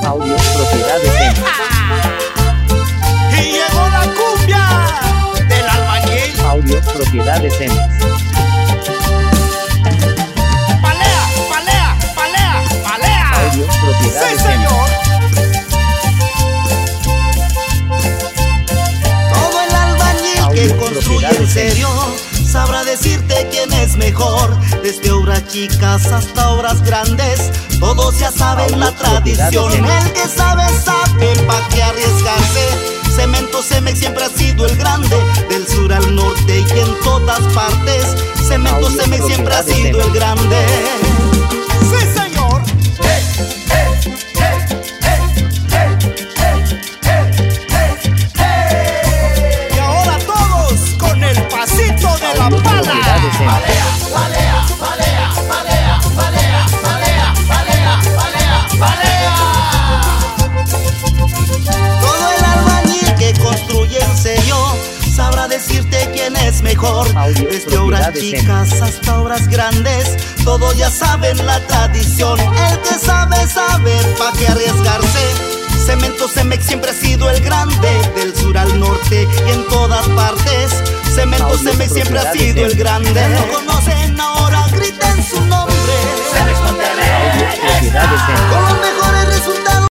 Audio Propiedades M. Y llegó la cumbia del albañil. Audio Propiedades M. Palea, palea, palea, palea. Audio Propiedades Sí, M. señor. Todo el albañil que Audio construye en Propiedades serio sabrá decirte quién es mejor. Desde obras chicas hasta obras grandes, todos ya saben la tradición. El que sabe, sabe pa' qué arriesgarse. Cemento Cemex siempre ha sido el grande, del sur al norte y en todas partes. Cemento Audio Cemex siempre ha Propiedades sido el grande. Sí, señor. Y ahora todos con el pasito de la Audio pala. Propiedades M. Todo el albañil que construye en serio sabrá decirte quién es mejor. Audio Desde obras Propiedades chicas hasta obras grandes, todos ya saben la tradición. El que sabe, sabe pa' qué arriesgarse. Cemento Cemex siempre ha sido el grande, del sur al norte y en todas partes. Cemento Audio Cemex siempre ha Propiedades sido M. el grande. Lo conocen ahora, griten su nombre. Audio Propiedades M. Con los mejores resultados